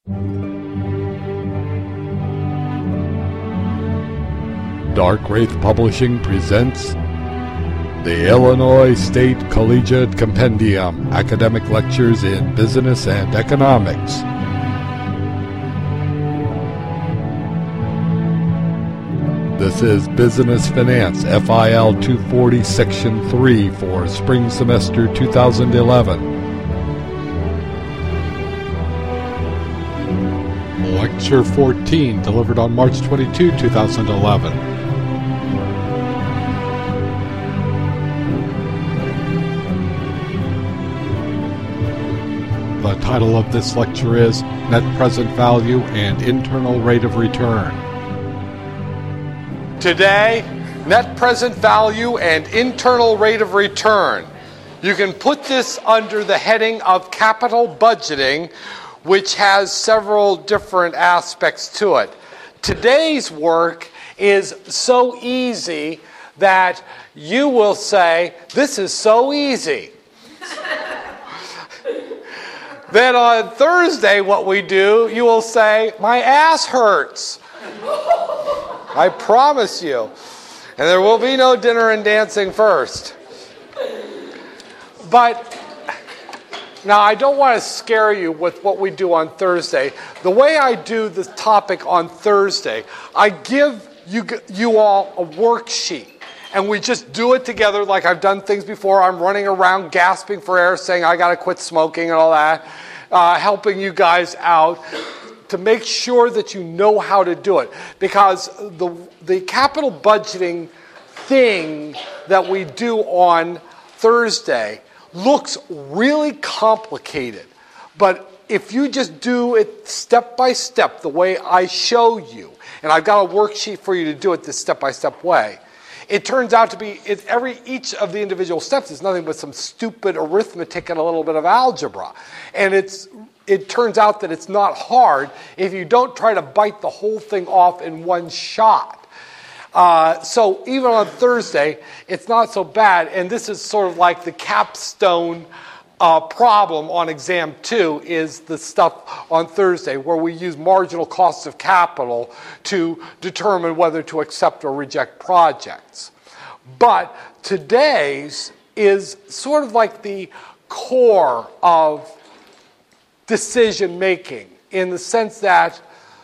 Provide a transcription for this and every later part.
Dark Wraith Publishing presents the Illinois State Collegiate Compendium, Academic Lectures in Business and Economics. This is Business Finance, FIL 240, Section 3 for Spring Semester 2011. Lecture 14, delivered on March 22, 2011. The title of this lecture is Net Present Value and Internal Rate of Return. Today, net present value and internal rate of return. You can put this under the heading of capital budgeting, which has several different aspects to it. Today's work is so easy that you will say, "This is so easy." Then on Thursday, what we do, you will say, "My ass hurts." I promise you. And there will be no dinner and dancing first. But now, I don't want to scare you with what we do on Thursday. The way I do this topic on Thursday, I give you all a worksheet. And we just do it together like I've done things before. I'm running around gasping for air, saying I got to quit smoking and all that, helping you guys out to make sure that you know how to do it. Because the capital budgeting thing that we do on Thursday looks really complicated. But if you just do it step by step, the way I show you, and I've got a worksheet for you to do it this step-by-step way, it turns out to be, each of the individual steps is nothing but some stupid arithmetic and a little bit of algebra. And it turns out that it's not hard if you don't try to bite the whole thing off in one shot. So even on Thursday, it's not so bad. And this is sort of like the capstone problem on exam 2 is the stuff on Thursday where we use marginal costs of capital to determine whether to accept or reject projects. But today's is sort of like the core of decision making in the sense that,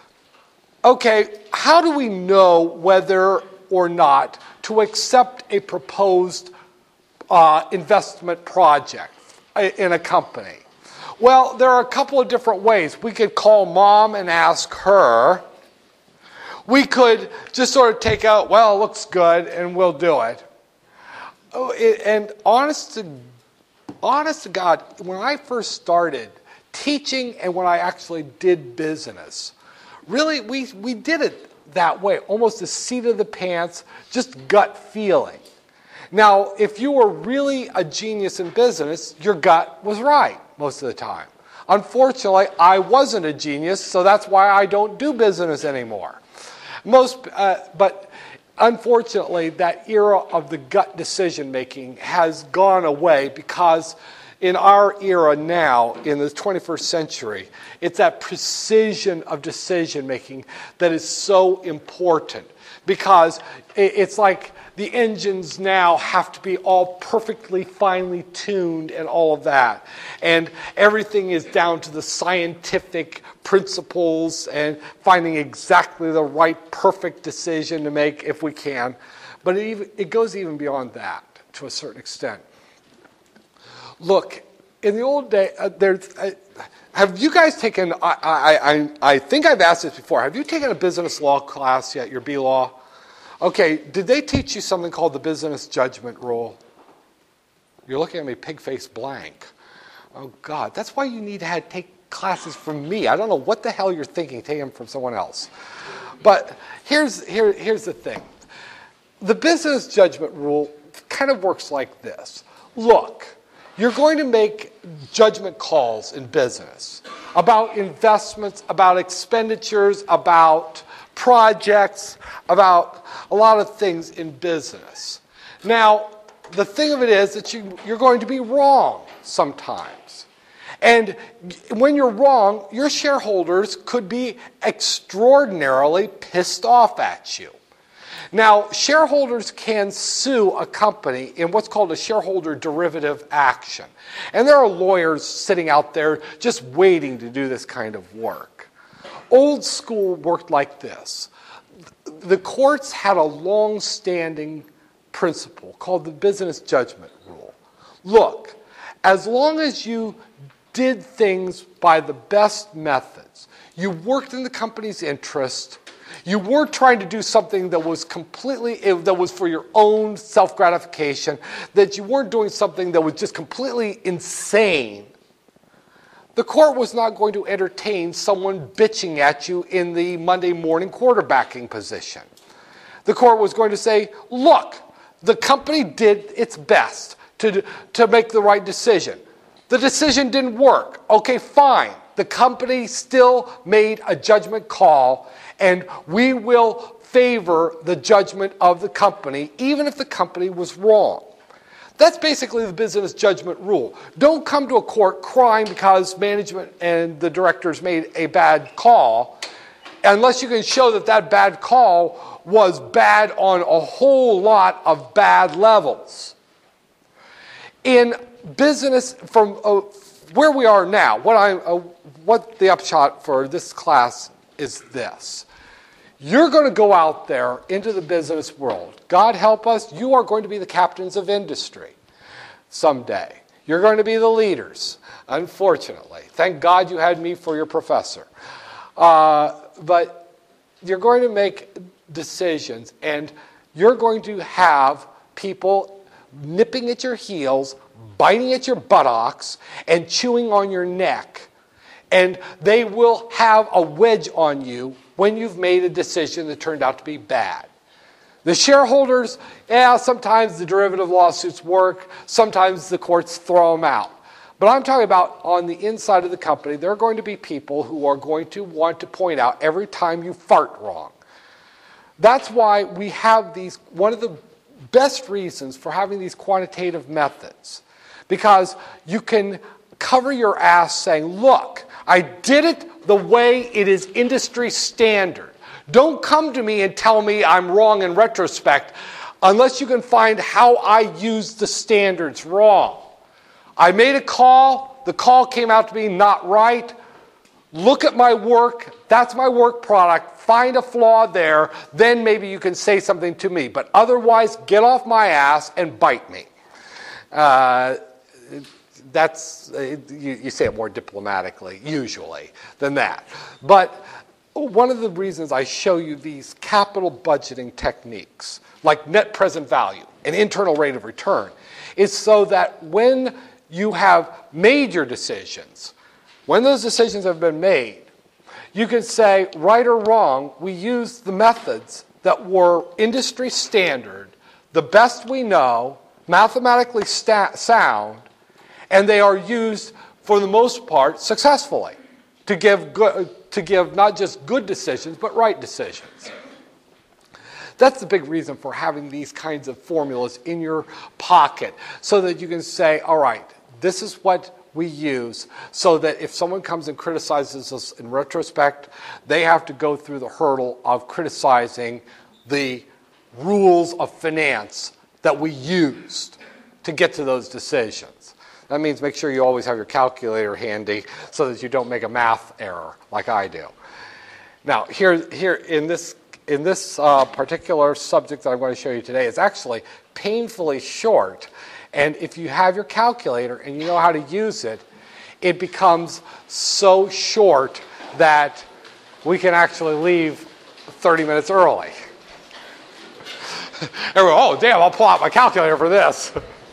okay, how do we know whether or not to accept a proposed investment project in a company? Well, there are a couple of different ways. We could call mom and ask her. We could just sort of take out, well, it looks good, and we'll do it. And honest to God, when I first started teaching and when I actually did business, really, we did it that way, almost a seat of the pants, just gut feeling. Now, if you were really a genius in business, your gut was right most of the time. Unfortunately, I wasn't a genius, so that's why I don't do business anymore. But unfortunately, that era of the gut decision-making has gone away because in our era now, in the 21st century, it's that precision of decision-making that is so important because it's like the engines now have to be all perfectly finely tuned and all of that. And everything is down to the scientific principles and finding exactly the right perfect decision to make if we can. But it goes even beyond that to a certain extent. Look, in the old day, have you guys taken, I think I've asked this before, have you taken a business law class yet, your B-Law? Okay, did they teach you something called the business judgment rule? You're looking at me pig-faced blank. Oh, God, that's why you need to take classes from me. I don't know what the hell you're thinking, take them from someone else. But here's the thing. The business judgment rule kind of works like this. Look, you're going to make judgment calls in business about investments, about expenditures, about projects, about a lot of things in business. Now, the thing of it is that you're going to be wrong sometimes. And when you're wrong, your shareholders could be extraordinarily pissed off at you. Now, shareholders can sue a company in what's called a shareholder derivative action. And there are lawyers sitting out there just waiting to do this kind of work. Old school worked like this. The courts had a long-standing principle called the business judgment rule. Look, as long as you did things by the best methods, you worked in the company's interest, you weren't trying to do something that was that was for your own self-gratification, that you weren't doing something that was just completely insane, the court was not going to entertain someone bitching at you in the Monday morning quarterbacking position. The court was going to say, look, the company did its best to make the right decision. The decision didn't work. Okay, fine. The company still made a judgment call, and we will favor the judgment of the company, even if the company was wrong. That's basically the business judgment rule. Don't come to a court crying because management and the directors made a bad call, unless you can show that that bad call was bad on a whole lot of bad levels. In business, from where we are now, what the upshot for this class is this. You're going to go out there into the business world. God help us, you are going to be the captains of industry someday. You're going to be the leaders, unfortunately. Thank God you had me for your professor. But you're going to make decisions, and you're going to have people nipping at your heels, biting at your buttocks, and chewing on your neck. And they will have a wedge on you when you've made a decision that turned out to be bad. The shareholders, sometimes the derivative lawsuits work, sometimes the courts throw them out. But I'm talking about on the inside of the company, there are going to be people who are going to want to point out every time you fart wrong. That's why we have these, one of the best reasons for having these quantitative methods. Because you can cover your ass saying, look, I did it the way it is industry standard. Don't come to me and tell me I'm wrong in retrospect unless you can find how I used the standards wrong. I made a call. The call came out to be not right. Look at my work. That's my work product. Find a flaw there. Then maybe you can say something to me. But otherwise, get off my ass and bite me. You say it more diplomatically, usually, than that. But one of the reasons I show you these capital budgeting techniques, like net present value and internal rate of return, is so that when you have made your decisions, when those decisions have been made, you can say, right or wrong, we used the methods that were industry standard, the best we know, mathematically sound, and they are used, for the most part, successfully to give not just good decisions, but right decisions. That's the big reason for having these kinds of formulas in your pocket, so that you can say, all right, this is what we use, so that if someone comes and criticizes us in retrospect, they have to go through the hurdle of criticizing the rules of finance that we used to get to those decisions. That means make sure you always have your calculator handy so that you don't make a math error like I do. Now, here in this particular subject that I'm going to show you today, it's actually painfully short. And if you have your calculator and you know how to use it, it becomes so short that we can actually leave 30 minutes early. And oh, damn, I'll pull out my calculator for this.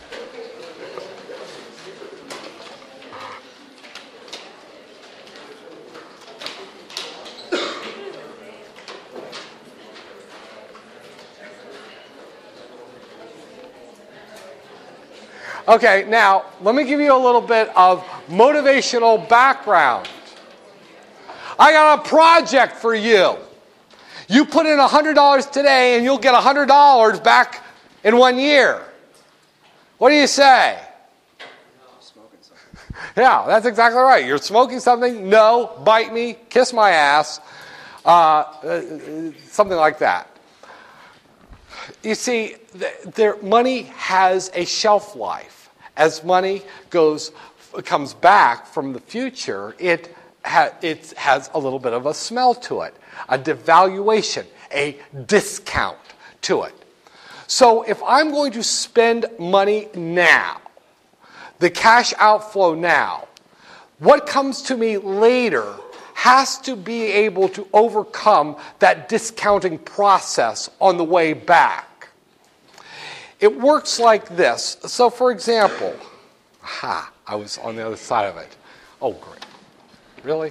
Okay, now, let me give you a little bit of motivational background. I got a project for you. You put in $100 today and you'll get $100 back in 1 year. What do you say? Yeah, that's exactly right. You're smoking something, no, bite me, kiss my ass, something like that. You see, money has a shelf life. As money comes back from the future, it has a little bit of a smell to it, a devaluation, a discount to it. So if I'm going to spend money now, the cash outflow now, what comes to me later has to be able to overcome that discounting process on the way back. It works like this. So for example, I was on the other side of it. Oh, great. Really?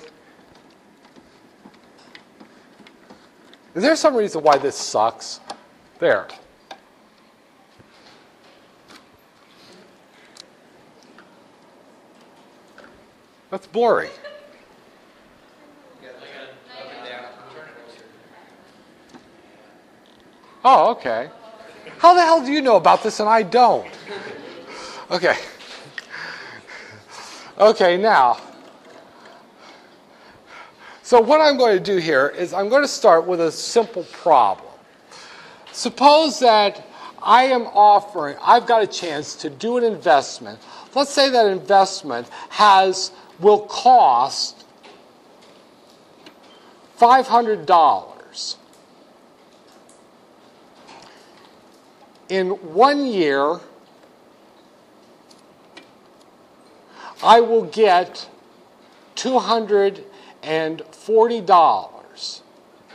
Is there some reason why this sucks? There. That's blurry. Oh, okay. How the hell do you know about this and I don't? Okay. Okay, now. So what I'm going to do here is I'm going to start with a simple problem. Suppose that I've got a chance to do an investment. Let's say that investment will cost $500. In 1 year, I will get $240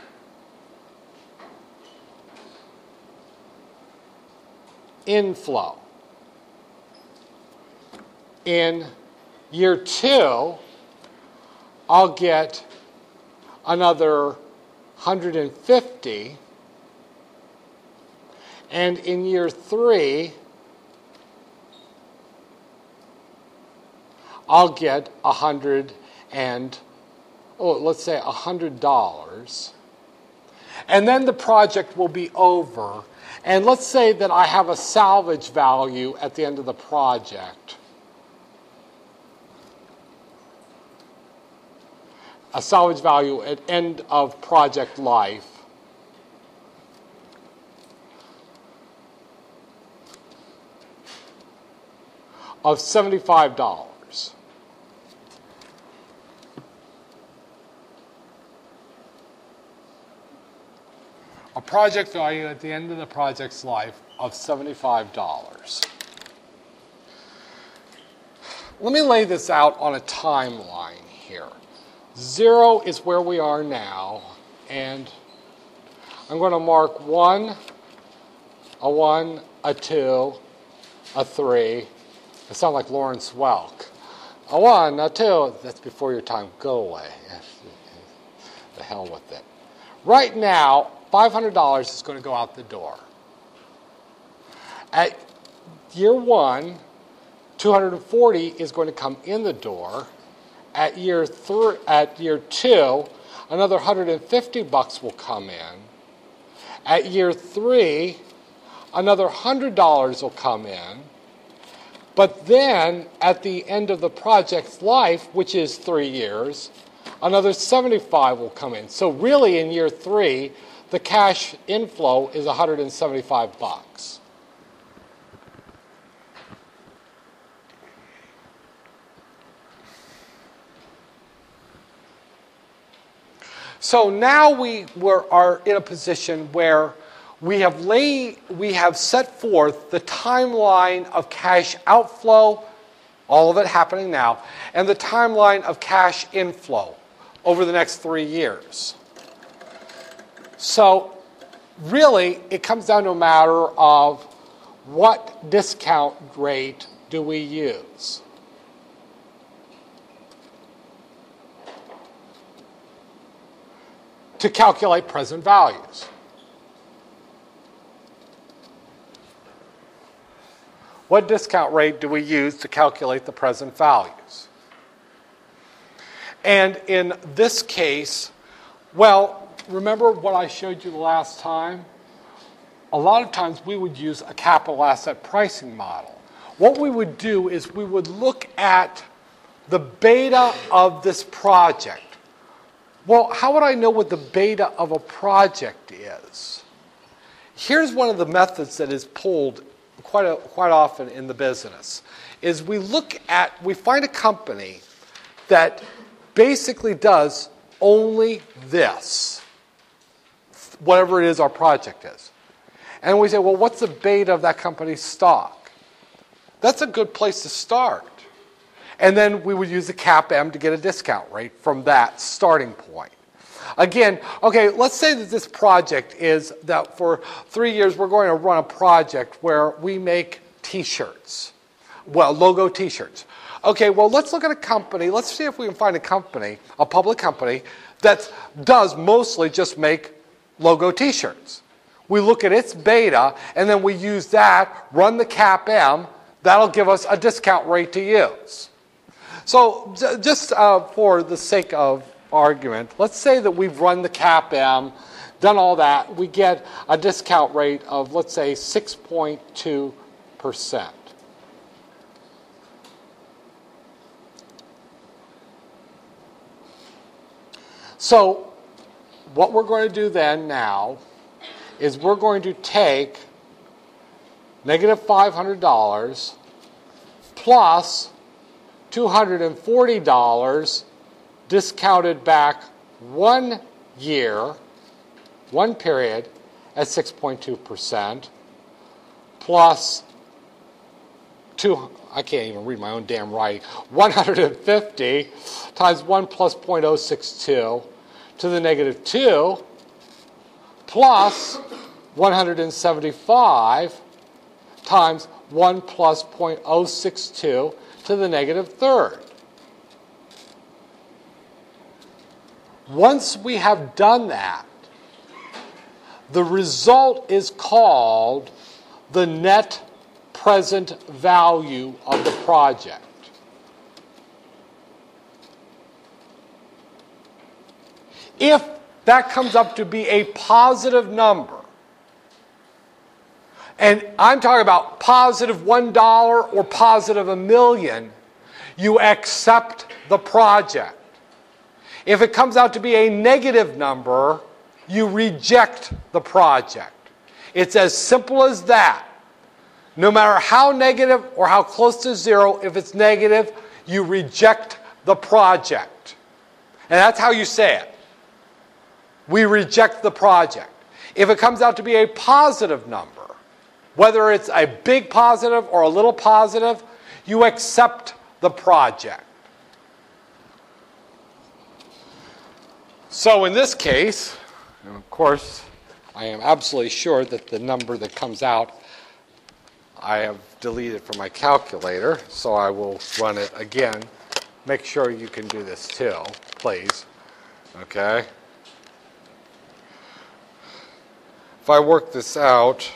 inflow. In year 2, I'll get another 150. And in year 3, I'll get $100. And then the project will be over. And let's say that I have a salvage value at the end of the project. A salvage value at end of project life of $75. A project value at the end of the project's life of $75. Let me lay this out on a timeline here. 0 is where we are now, and I'm going to mark 1, a 1, a 2, a 3. I sound like Lawrence Welk. A 1, a 2, that's before your time. Go away. The hell with it. Right now, $500 is going to go out the door. At year 1, 240 is going to come in the door. At year 2, another $150 will come in. At year 3, another $100 will come in. But then, at the end of the project's life, which is 3 years, another $75 will come in. So really, in year 3, the cash inflow is $175. So now we are in a position where we have set forth the timeline of cash outflow, all of it happening now, and the timeline of cash inflow over the next 3 years. So really, it comes down to a matter of what discount rate do we use. To calculate present values. What discount rate do we use to calculate the present values? And in this case, well, remember what I showed you the last time? A lot of times we would use a capital asset pricing model. What we would do is we would look at the beta of this project. Well, how would I know what the beta of a project is? Here's one of the methods that is pulled quite often in the business, is we find a company that basically does only this, whatever it is our project is. And we say, well, what's the beta of that company's stock? That's a good place to start. And then we would use the CAPM to get a discount rate from that starting point. Again, okay, let's say that this project is that for 3 years we're going to run a project where we make T-shirts. Well, logo T-shirts. Okay, well, let's look at a company. Let's see if we can find a company, a public company, that does mostly just make logo T-shirts. We look at its beta, and then we use that, run the CAPM. That'll give us a discount rate to use. So just for the sake of argument, let's say that we've run the CAPM, done all that. We get a discount rate of, let's say, 6.2%. So what we're going to do then now is we're going to take negative $500 plus $240 discounted back 1 year, 1 period at 6.2% plus I can't even read my own damn writing, 150 times 1 plus 0.062 to the negative 2 plus 175 times 1 plus 0.062 to the negative third. Once we have done that, the result is called the net present value of the project. If that comes up to be a positive number, and I'm talking about positive $1 or positive $1 million, you accept the project. If it comes out to be a negative number, you reject the project. It's as simple as that. No matter how negative or how close to zero, if it's negative, you reject the project. And that's how you say it. We reject the project. If it comes out to be a positive number, whether it's a big positive or a little positive, you accept the project. So in this case, and of course, I am absolutely sure that the number that comes out, I have deleted from my calculator, so I will run it again. Make sure you can do this too, please. Okay? If I work this out,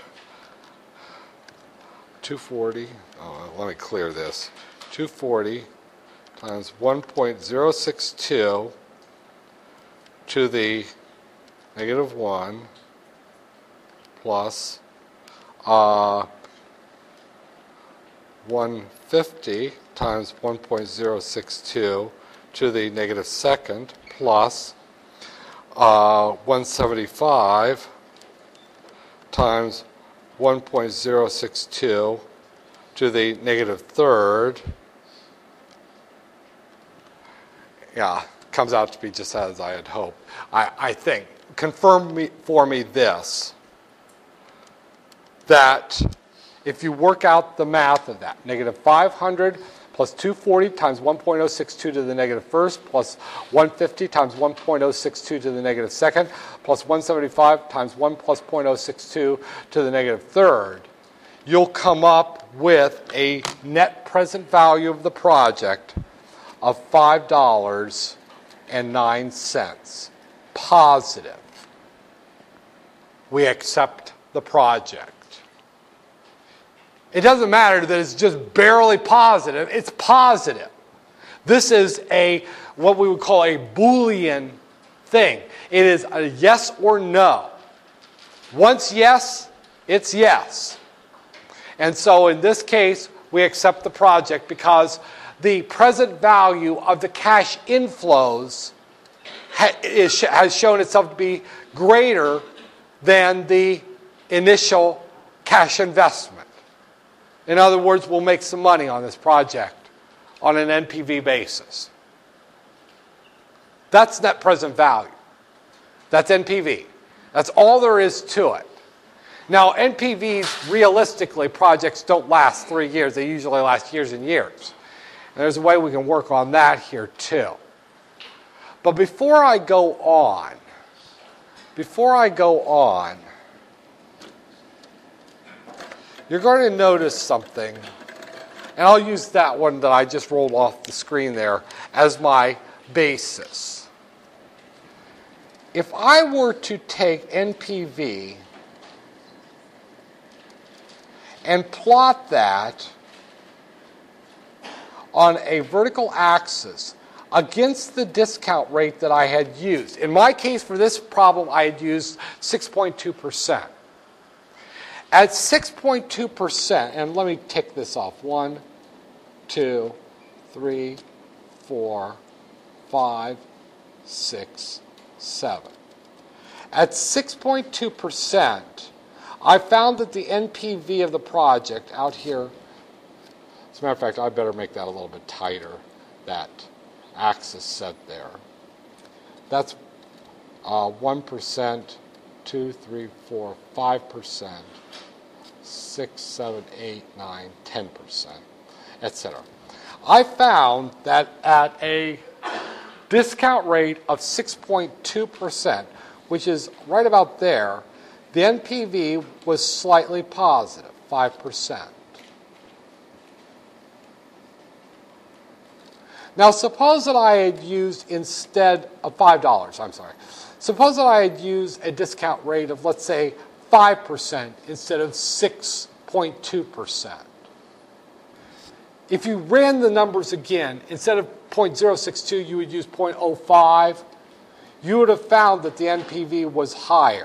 240, let me clear this. 240 times 1.062 to the negative 1 plus 150 times 1.062 to the negative second plus 175 times 1.062 to the negative third. Yeah, comes out to be just as I had hoped. I think. Confirm for me this, that if you work out the math of that, negative 500 plus 240 times 1.062 to the negative first plus 150 times 1.062 to the negative second plus 175 times 1 plus 0.062 to the negative third, you'll come up with a net present value of the project of $5.09. Positive. We accept the project. It doesn't matter that it's just barely positive. It's positive. This is what we would call a Boolean thing. It is a yes or no. Once yes, it's yes. And so in this case, we accept the project because the present value of the cash inflows has shown itself to be greater than the initial cash investment. In other words, we'll make some money on this project on an NPV basis. That's net present value. That's NPV. That's all there is to it. Now, NPVs, realistically, projects don't last 3 years. They usually last years and years. And there's a way we can work on that here, too. But before I go on, you're going to notice something. And I'll use that one that I just rolled off the screen there as my basis. If I were to take NPV and plot that on a vertical axis against the discount rate that I had used. In my case, for this problem, I had used 6.2%. At 6.2%, and let me tick this off. 1, 2, 3, 4, 5, 6, 7. At 6.2%, I found that the NPV of the project out here, as a matter of fact, I better make that a little bit tighter, that axis set there. That's 1%, 2, 3, 4, 5%, 6, 7, 8, 9, 10%, etc. I found that at a discount rate of 6.2%, which is right about there, the NPV was slightly positive, 5%. Now, suppose that I had used instead of $5, suppose that I had used a discount rate of, let's say, 5% instead of 6.2%. If you ran the numbers again, instead of 0.062, you would use 0.05, you would have found that the NPV was higher.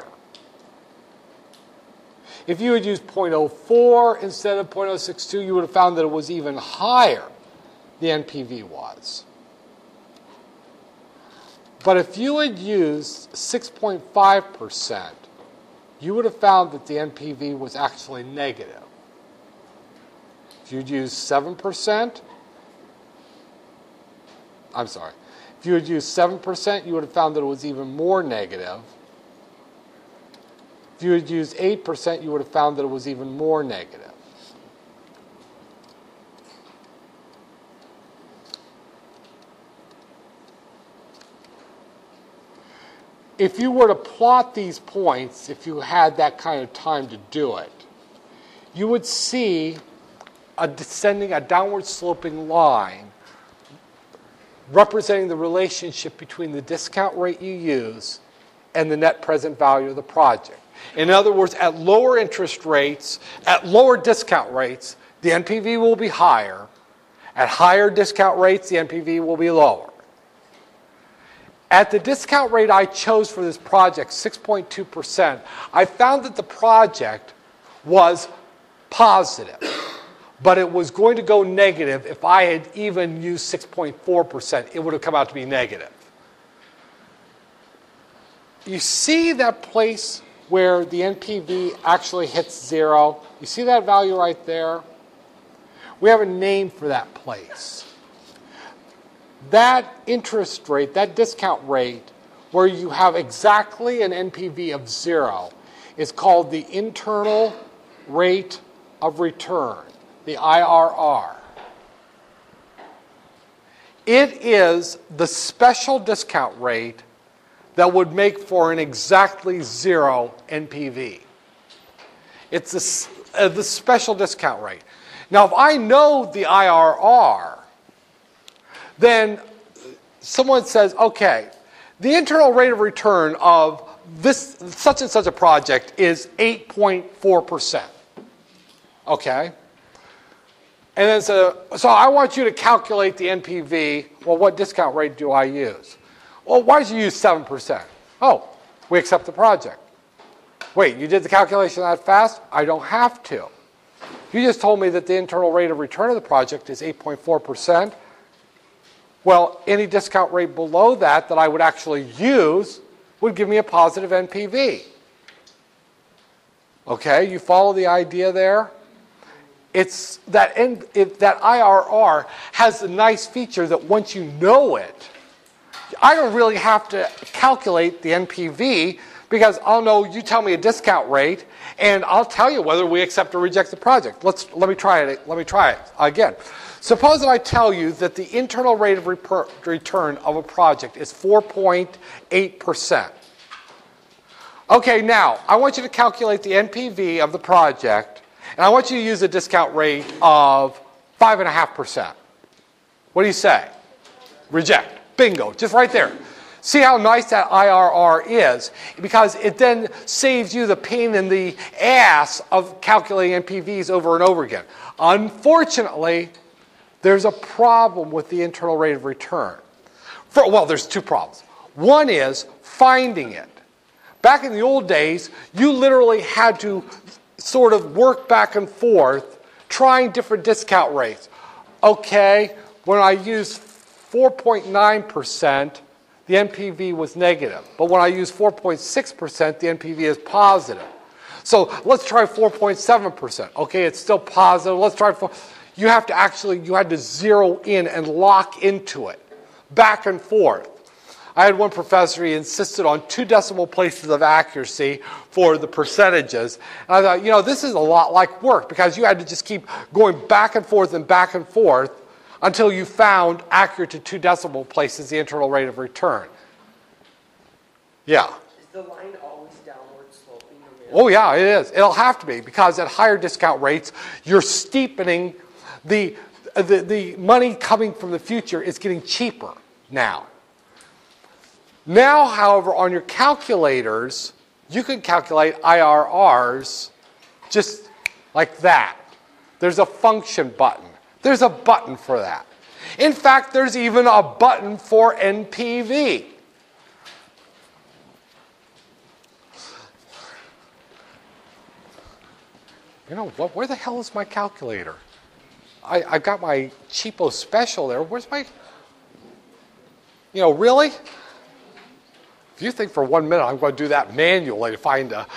If you had used 0.04 instead of 0.062, you would have found that it was even higher, the NPV was. But if you had used 6.5%, you would have found that the NPV was actually negative. If you'd used 7%, if you had used 7%, you would have found that it was even more negative. If you had used 8%, you would have found that it was even more negative. If you were to plot these points, if you had that kind of time to do it, you would see a downward sloping line representing the relationship between the discount rate you use and the net present value of the project. In other words, at lower interest rates, at lower discount rates, the NPV will be higher. At higher discount rates, the NPV will be lower. At the discount rate I chose for this project, 6.2%, I found that the project was positive, but it was going to go negative if I had even used 6.4%. It would have come out to be negative. You see that place where the NPV actually hits 0? You see that value right there? We have a name for that place. That interest rate, that discount rate, where you have exactly an NPV of 0, is called the internal rate of return, the IRR. It is the special discount rate that would make for an exactly 0 NPV. It's the special discount rate. Now, if I know the IRR, then someone says, okay, the internal rate of return of this such and such a project is 8.4%. Okay? And then so I want you to calculate the NPV. Well, what discount rate do I use? Well, why did you use 7%? Oh, we accept the project. Wait, you did the calculation that fast? I don't have to. You just told me that the internal rate of return of the project is 8.4%. Well, any discount rate below that I would actually use would give me a positive NPV. Okay, you follow the idea there? It's that that IRR has a nice feature that once you know it, I don't really have to calculate the NPV because I'll know you tell me a discount rate and I'll tell you whether we accept or reject the project. Let me try it again. Suppose that I tell you that the internal rate of return of a project is 4.8%. Okay, now I want you to calculate the NPV of the project, and I want you to use a discount rate of 5.5%. What do you say? Reject. Bingo, just right there. See how nice that IRR is, because it then saves you the pain in the ass of calculating NPVs over and over again. Unfortunately, there's a problem with the internal rate of return. Well, there's two problems. One is finding it. Back in the old days, you literally had to sort of work back and forth trying different discount rates. Okay, when I used 4.9%, the NPV was negative. But when I use 4.6%, the NPV is positive. So let's try 4.7%. Okay, it's still positive. Let's try 4. You had to zero in and lock into it, back and forth. I had one professor, he insisted on 2 decimal places of accuracy for the percentages. And I thought, this is a lot like work because you had to just keep going back and forth until you found accurate to 2 decimal places the internal rate of return. Yeah. Is the line always downward sloping? Oh yeah, it is. It'll have to be because at higher discount rates, you're steepening the money coming from the future is getting cheaper now. Now, however, on your calculators, you can calculate IRRs just like that. There's a function button. There's a button for that. In fact, there's even a button for NPV. You know what? Where the hell is my calculator? I've got my cheapo special there. Where's my... really? If you think for 1 minute I'm going to do that manually to find a...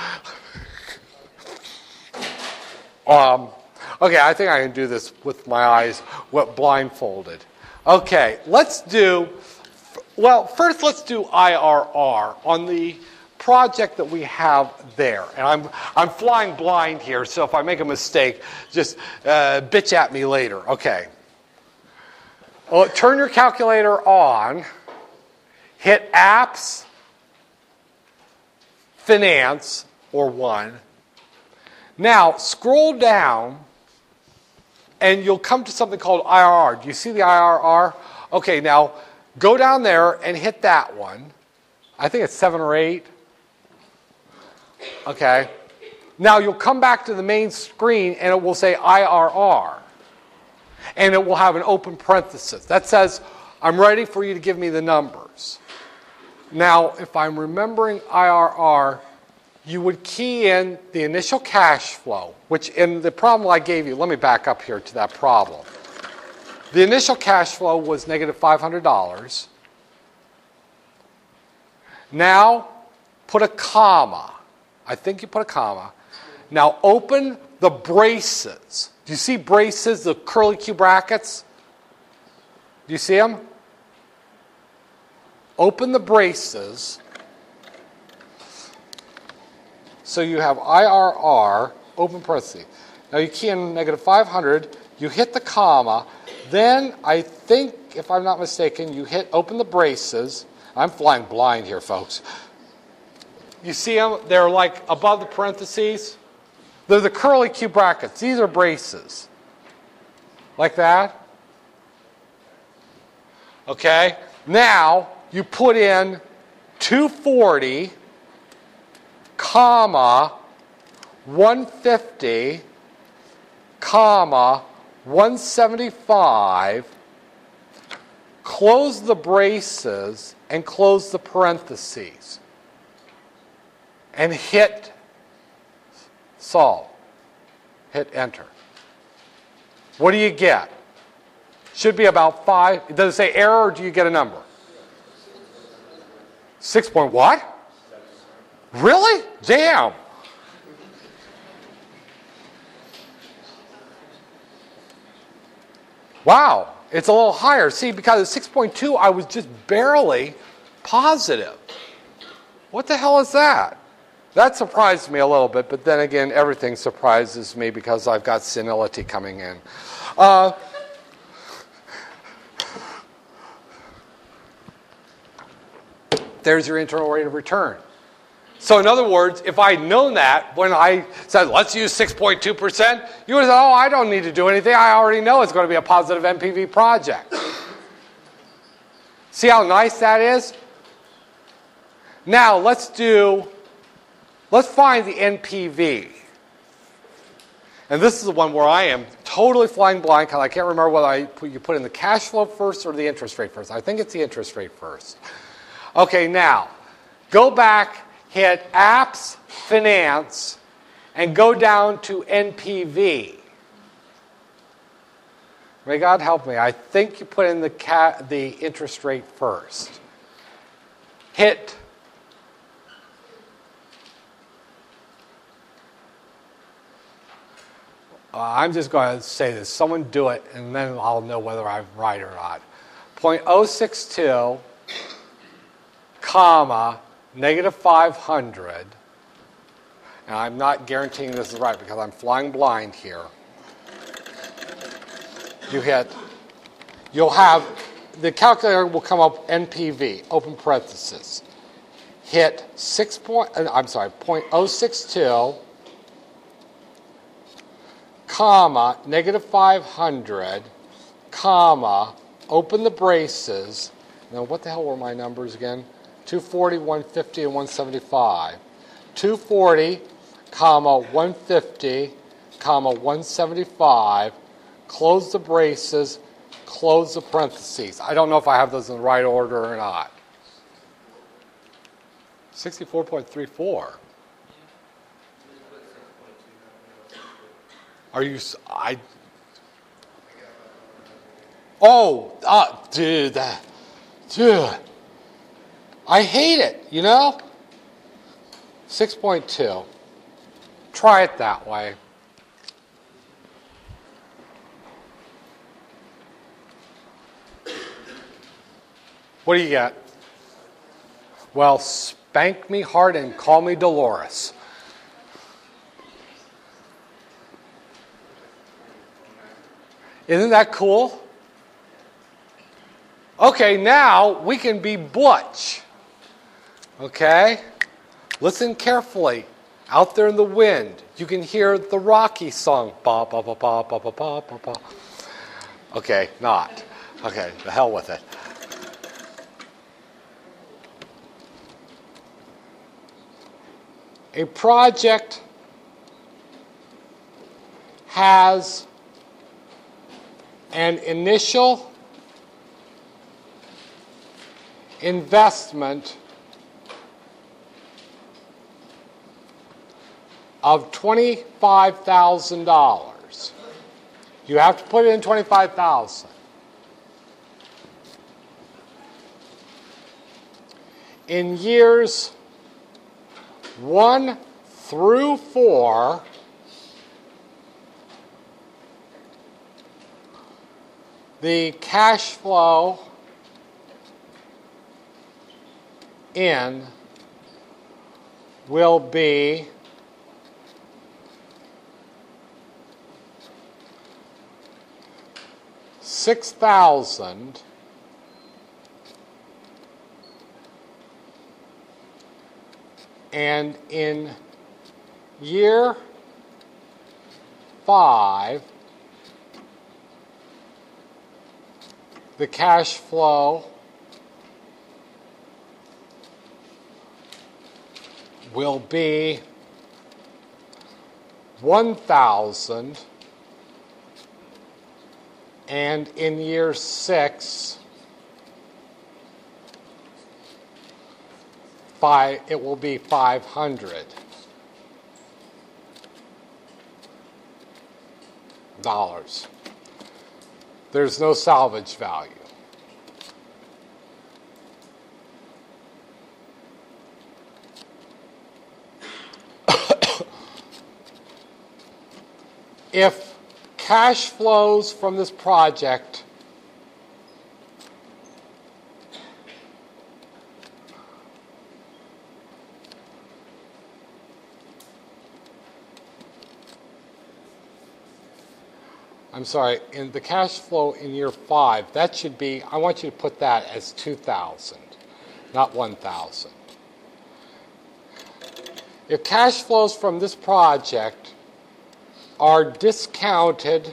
okay, I think I can do this with my eyes blindfolded. Okay, let's do... Well, first let's do IRR on the project that we have there. And I'm flying blind here, so if I make a mistake, just bitch at me later. Okay. Well, turn your calculator on. Hit Apps, Finance, or 1. Now, scroll down, and you'll come to something called IRR. Do you see the IRR? Okay, now go down there and hit that one. I think it's 7 or 8. Okay. Now you'll come back to the main screen, and it will say IRR. And it will have an open parenthesis. That says, I'm ready for you to give me the numbers. Now, if I'm remembering IRR, you would key in the initial cash flow, which in the problem I gave you, let me back up here to that problem. The initial cash flow was negative $500. Now, put a comma. I think you put a comma. Now, open the braces. Do you see braces, the curly Q brackets? Do you see them? Open the braces. So you have IRR, open parenthesis. Now you key in negative 500, you hit the comma, then I think, if I'm not mistaken, you hit open the braces. I'm flying blind here, folks. You see them? They're like above the parentheses. They're the curly Q brackets. These are braces. Like that. Okay. Now you put in 240, comma, 150, comma, 175, close the braces and close the parentheses. And hit solve. Hit enter. What do you get? Should be about 5. Does it say error or do you get a number? 6 point what? Really? Damn. Wow. It's a little higher. See, because at 6.2, I was just barely positive. What the hell is that? That surprised me a little bit, but then again, everything surprises me because I've got senility coming in. There's your internal rate of return. So in other words, if I'd known that when I said, let's use 6.2%, you would have said, oh, I don't need to do anything. I already know it's going to be a positive NPV project. See how nice that is? Now, let's find the NPV. And this is the one where I am totally flying blind because I can't remember whether you put in the cash flow first or the interest rate first. I think it's the interest rate first. Okay, now, go back, hit Apps, Finance, and go down to NPV. May God help me. I think you put in the interest rate first. Hit I'm just going to say this. Someone do it, and then I'll know whether I'm right or not. 0.062, comma, negative 500. And I'm not guaranteeing this is right because I'm flying blind here. You'll have, the calculator will come up NPV, open parenthesis. Hit 0.062, comma, negative 500, comma, open the braces. Now, what the hell were my numbers again? 240, 150, and 175. 240, comma, 150, comma, 175, close the braces, close the parentheses. I don't know if I have those in the right order or not. 64.34. Are you? Dude, I hate it. You know. 6.2. Try it that way. What do you get? Well, spank me hard and call me Dolores. Isn't that cool? Okay, now we can be Butch. Okay? Listen carefully. Out there in the wind, you can hear the Rocky song. Ba, ba, ba, ba, ba, ba, ba, ba, ba. Okay, not. Okay, the hell with it. A project has an initial investment of $25,000. You have to put in $25,000. In years 1 through 4, the cash flow in will be $6,000 and in year 5 the cash flow will be $1,000, and in year 6, it will be $500. There's no salvage value. If cash flows from this project in the cash flow in year 5, that should be, I want you to put that as 2,000, not 1,000. If cash flows from this project are discounted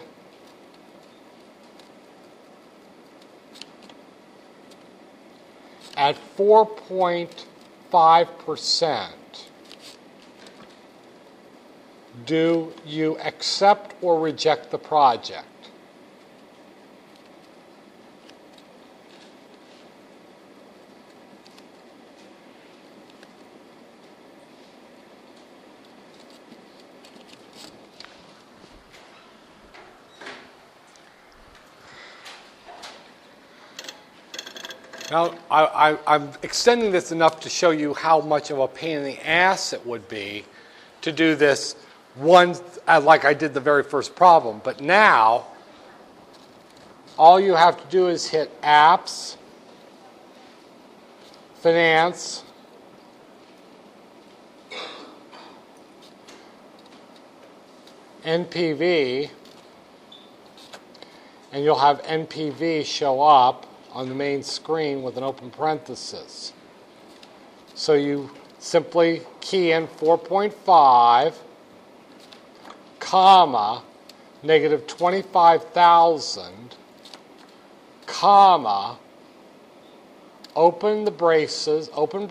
at 4.5%, do you accept or reject the project? Now, I'm extending this enough to show you how much of a pain in the ass it would be to do this one, like I did the very first problem. But now, all you have to do is hit Apps, Finance, NPV, and you'll have NPV show up on the main screen with an open parenthesis. So you simply key in 4.5, comma, negative 25,000, comma, open braces,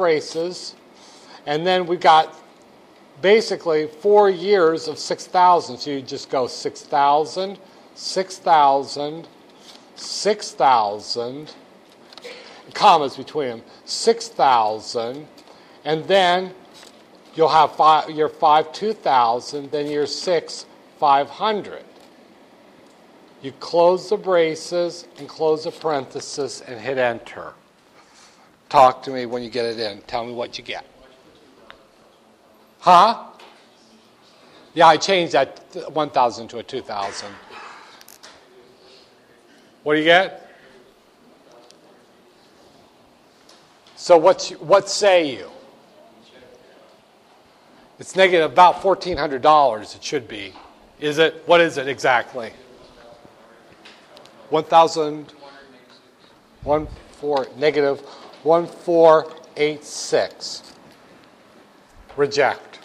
and then we've got basically 4 years of 6,000. So you just go 6,000, 6,000, 6,000, commas between them, 6,000, and then you'll have year 5, 2,000, then year 6, 500. You close the braces and close the parenthesis and hit enter. Talk to me when you get it in. Tell me what you get. Huh? Yeah, I changed that 1,000 to a 2,000. What do you get? So what say you? It's negative about $1,400. It should be. Is it? What is it exactly? 1,000. Negative 1486. Reject.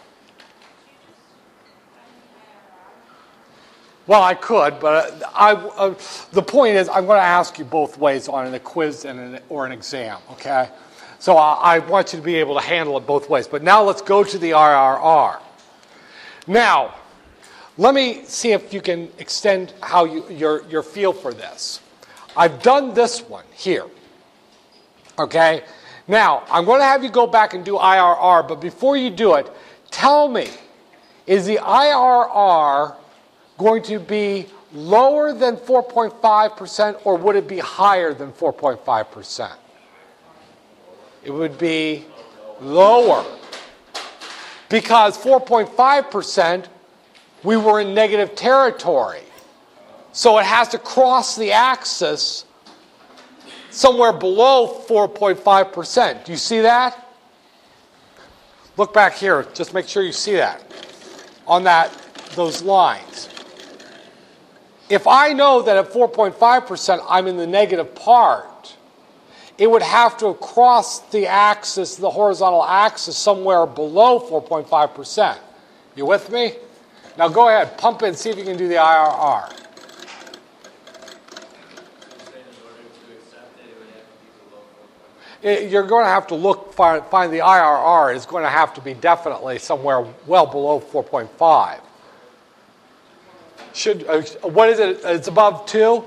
Well, I could, but the point is I'm going to ask you both ways on a quiz or an exam, okay? So I want you to be able to handle it both ways. But now let's go to the IRR. Now, let me see if you can extend how your feel for this. I've done this one here, okay? Now, I'm going to have you go back and do IRR, but before you do it, tell me, is the IRR going to be lower than 4.5% or would it be higher than 4.5%? It would be lower. Because 4.5%, we were in negative territory. So it has to cross the axis somewhere below 4.5%. Do you see that? Look back here. Just make sure you see that on those lines. If I know that at 4.5% I'm in the negative part, it would have to cross the axis, the horizontal axis, somewhere below 4.5%. You with me? Now go ahead, pump in, see if you can do the IRR. You're going to have to find the IRR is going to have to be definitely somewhere well below 4.5. What is it? It's above 2?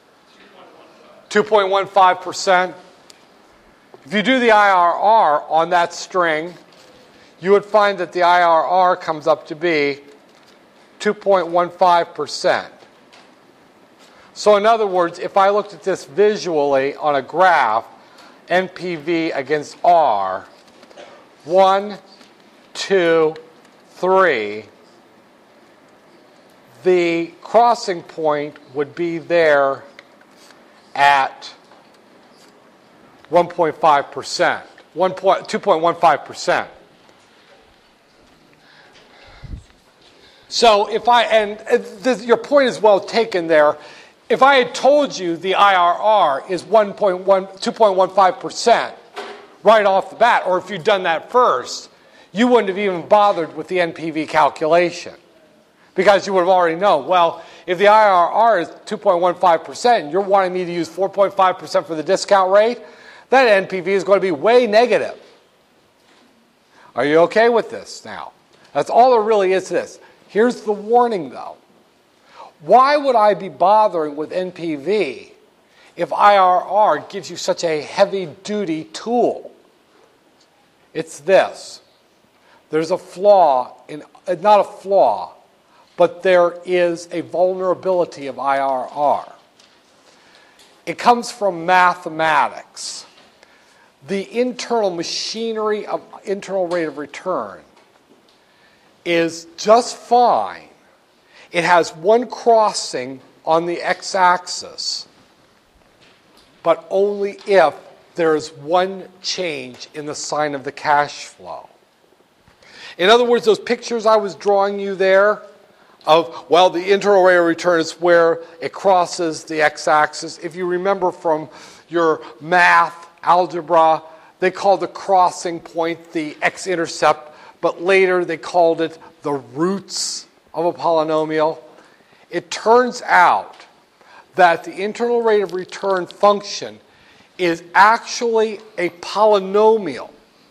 2.15%. If you do the IRR on that string, you would find that the IRR comes up to be 2.15%. So in other words, if I looked at this visually on a graph, NPV against R, 1, 2, 3, the crossing point would be there at 1.5%, 2.15%. So if your point is well taken there. If I had told you the IRR is 2.15% right off the bat, or if you'd done that first, you wouldn't have even bothered with the NPV calculation. Because you would have already known, well, if the IRR is 2.15% and you're wanting me to use 4.5% for the discount rate, that NPV is going to be way negative. Are you okay with this now? That's all there really is to this. Here's the warning, though. Why would I be bothering with NPV if IRR gives you such a heavy-duty tool? It's this. There's a flaw, not a flaw, but there is a vulnerability of IRR. It comes from mathematics. The internal machinery of internal rate of return is just fine. It has one crossing on the x-axis, but only if there's one change in the sign of the cash flow. In other words, those pictures I was drawing you there of, well, the internal rate of return is where it crosses the x-axis. If you remember from your math, algebra, they called the crossing point the x-intercept, but later they called it the roots of a polynomial. It turns out that the internal rate of return function is actually a polynomial.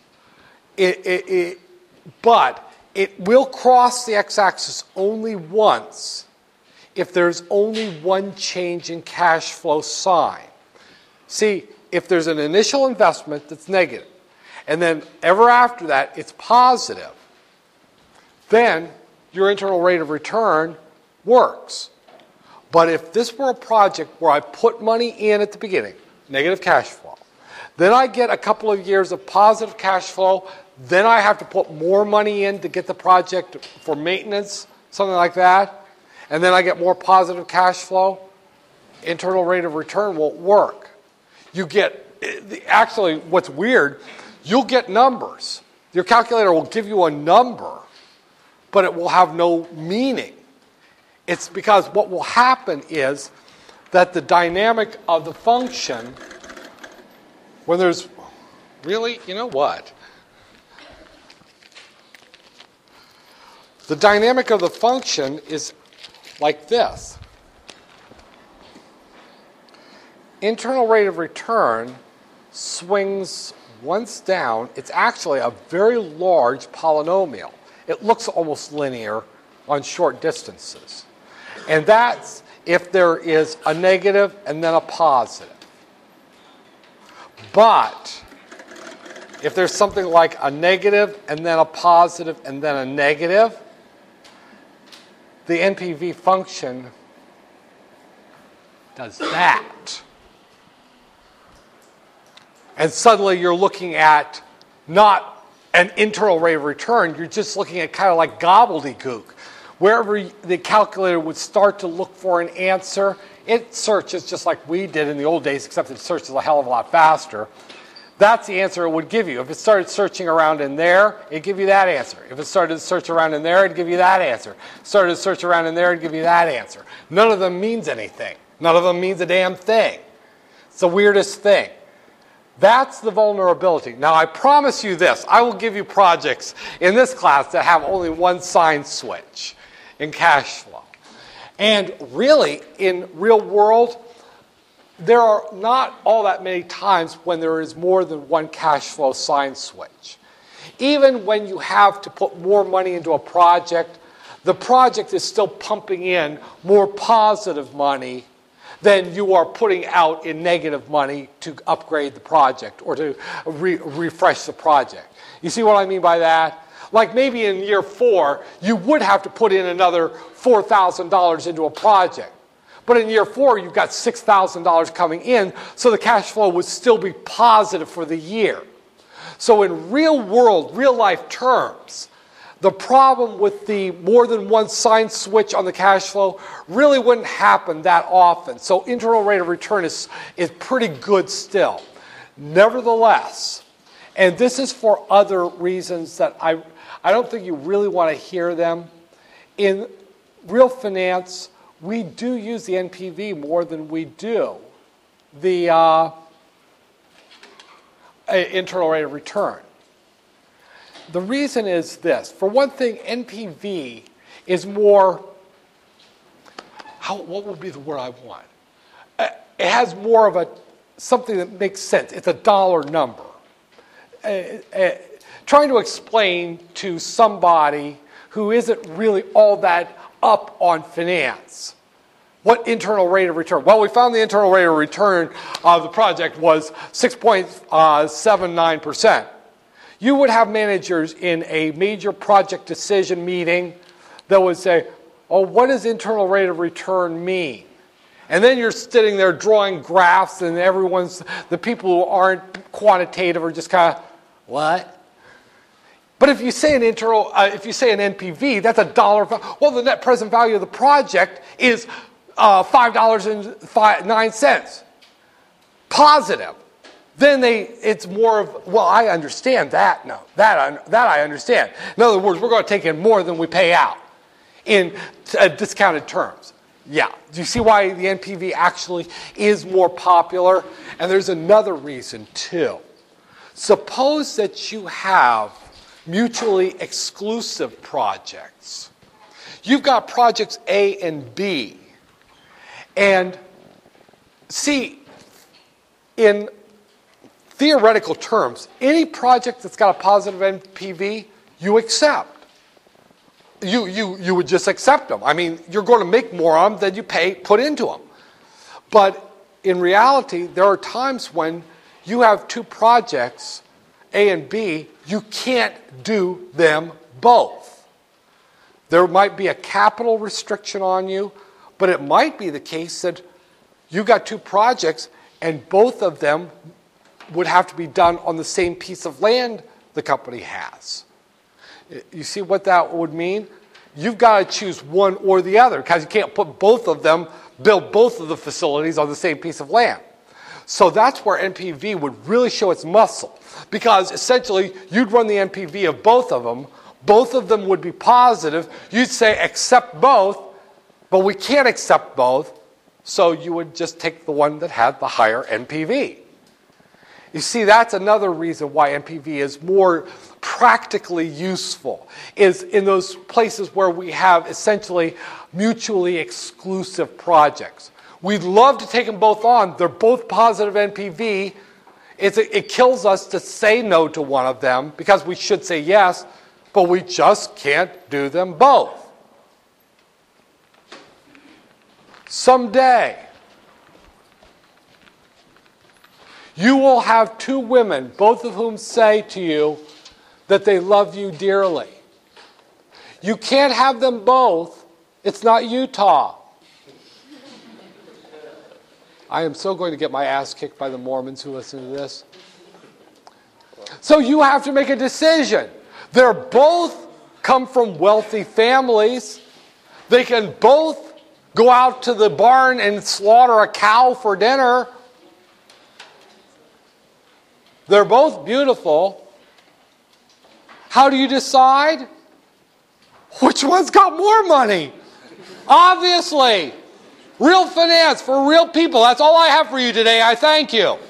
But it will cross the x-axis only once if there's only one change in cash flow sign. See, if there's an initial investment that's negative, and then ever after that it's positive, then your internal rate of return works. But if this were a project where I put money in at the beginning, negative cash flow, then I get a couple of years of positive cash flow, then I have to put more money in to get the project for maintenance, something like that, and then I get more positive cash flow, internal rate of return won't work. You get, actually, what's weird, you'll get numbers. Your calculator will give you a number, but it will have no meaning. It's because what will happen is that the dynamic of the function, when there's, really, you know what? The dynamic of the function is like this. Internal rate of return swings once down. It's actually a very large polynomial. It looks almost linear on short distances. And that's if there is a negative and then a positive. But if there's something like a negative and then a positive and then a negative, the NPV function does that. And suddenly you're looking at not an internal rate of return, you're just looking at kind of like gobbledygook. Wherever the calculator would start to look for an answer, it searches just like we did in the old days, except it searches a hell of a lot faster. That's the answer it would give you. If it started searching around in there, it'd give you that answer. If it started to search around in there, it'd give you that answer. Started to search around in there, it'd give you that answer. None of them means anything. None of them means a damn thing. It's the weirdest thing. That's the vulnerability. Now, I promise you this. I will give you projects in this class that have only one sign switch in cash flow. And really, in real world, there are not all that many times when there is more than one cash flow sign switch. Even when you have to put more money into a project, the project is still pumping in more positive money than you are putting out in negative money to upgrade the project or to refresh the project. You see what I mean by that? Like maybe in year 4, you would have to put in another $4,000 into a project. But in year 4, you've got $6,000 coming in, so the cash flow would still be positive for the year. So in real world, real life terms, the problem with the more than one sign switch on the cash flow really wouldn't happen that often. So internal rate of return is pretty good still. Nevertheless, and this is for other reasons that I don't think you really want to hear them, in real finance, we do use the NPV more than we do the internal rate of return. The reason is this. For one thing, NPV is more, what would be the word I want? It has more of something that makes sense. It's a dollar number. Trying to explain to somebody who isn't really all that up on finance what internal rate of return. Well, we found the internal rate of return of the project was 6.79%. You would have managers in a major project decision meeting that would say, oh, what does internal rate of return mean? And then you're sitting there drawing graphs, and the people who aren't quantitative are just kind of, what? But if you say an NPV, that's a dollar. Well, the net present value of the project is $5.09. Positive. Then it's more of, well, I understand that. No, that I understand. In other words, we're going to take in more than we pay out in discounted terms. Yeah. Do you see why the NPV actually is more popular? And there's another reason, too. Suppose that you have mutually exclusive projects. You've got projects A and B. And see, in theoretical terms, any project that's got a positive NPV, you accept. You would just accept them. I mean, you're going to make more of them than you put into them. But in reality, there are times when you have two projects, A and B, you can't do them both. There might be a capital restriction on you, but it might be the case that you've got two projects and both of them would have to be done on the same piece of land the company has. You see what that would mean? You've got to choose one or the other because you can't build both of the facilities on the same piece of land. So that's where NPV would really show its muscle, because essentially you'd run the NPV of both of them would be positive, you'd say accept both, but we can't accept both, so you would just take the one that had the higher NPV. You see, that's another reason why NPV is more practically useful, is in those places where we have essentially mutually exclusive projects. We'd love to take them both on. They're both positive NPV. It kills us to say no to one of them because we should say yes, but we just can't do them both. Someday, you will have two women, both of whom say to you that they love you dearly. You can't have them both. It's not Utah. I am so going to get my ass kicked by the Mormons who listen to this. So you have to make a decision. They're both come from wealthy families. They can both go out to the barn and slaughter a cow for dinner. They're both beautiful. How do you decide? Which one's got more money? Obviously. Real finance for real people. That's all I have for you today. I thank you.